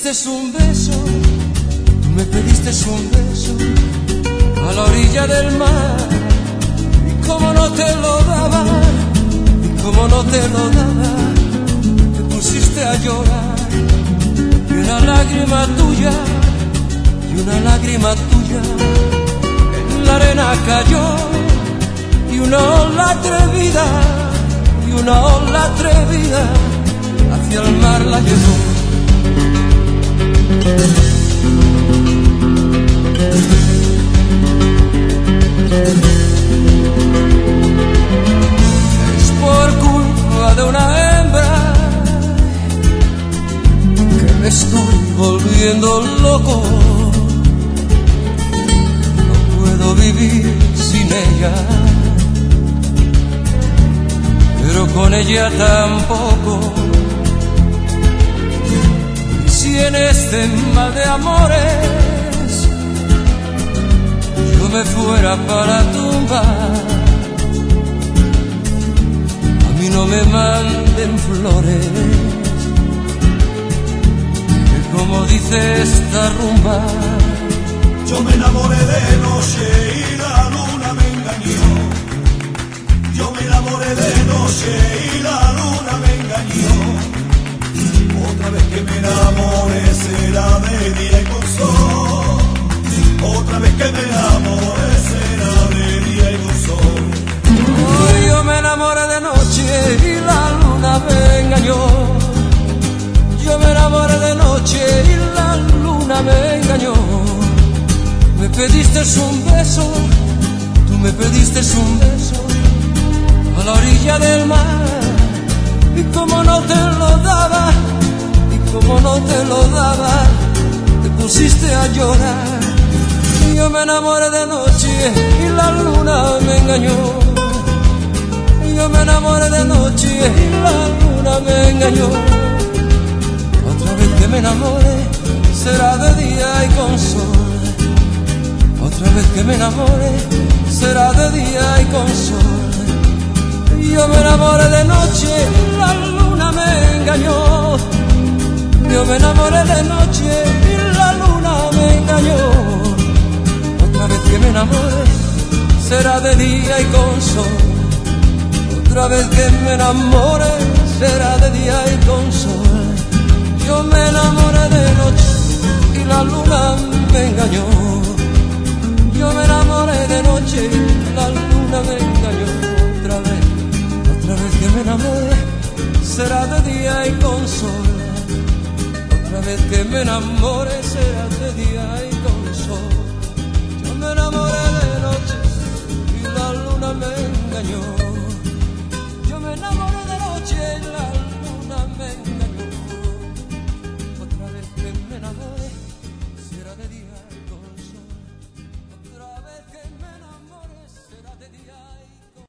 pediste un beso, tú me pediste un beso a la orilla del mar. Y como no te lo daba, y como no te lo daba, te pusiste a llorar. Y una lágrima tuya, y una lágrima tuya en la arena cayó. Y una ola atrevida, y una ola atrevida hacia el mar la llevó. Es por culpa de una hembra que me estoy volviendo loco. No puedo vivir sin ella, pero con ella tampoco. Y si en este mal de amores yo me fuera para tumbar, a mí no me manden flores, que como dice esta rumba, yo me enamoré de noche y la luna me engañó. Yo me enamoré de noche y la luna me engañó. Otra vez que me enamore será de día y con sol. Otra vez que me enamore será de día y con sol. Hoy yo me enamoré de noche y la luna me engañó. Yo me enamoré de noche y la luna me engañó. Me pediste un beso, tú me pediste un beso a la orilla del mar. Y como no te lo daba, y como no te lo daba, te pusiste a llorar. Y yo me enamoré de noche y la luna me engañó. Y yo me enamoré de noche y la luna me engañó. Otra vez que me enamore será de día y con sol. Otra vez que me enamore será de día y con sol. Yo me enamoré de noche y la luna me engañó. Yo me enamoré de noche y la luna me engañó. Otra vez que me enamore será de día y con sol. Otra vez que me enamore será de día y con sol. Yo me enamoré de noche y la luna me engañó. Yo me enamoré de noche y la luna me engañó. Otra vez que me enamore será de día y con sol. Otra vez que me enamore será de día y